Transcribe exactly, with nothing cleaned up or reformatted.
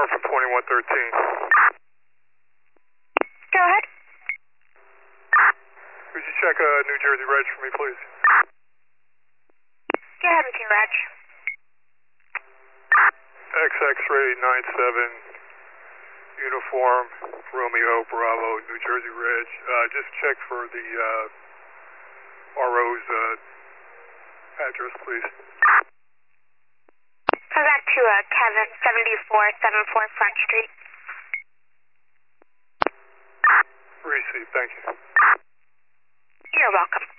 from twenty-one thirteen. Go ahead. Could you check uh, New Jersey Reg for me, please? Go ahead with your reg. X X-ray nine seven, uniform, Romeo Bravo, New Jersey Reg. Uh, just check for the uh, R O's uh, address, please. Go back to uh, Kevin, seventy-four seventy-four Front Street. Received, thank you. You're welcome.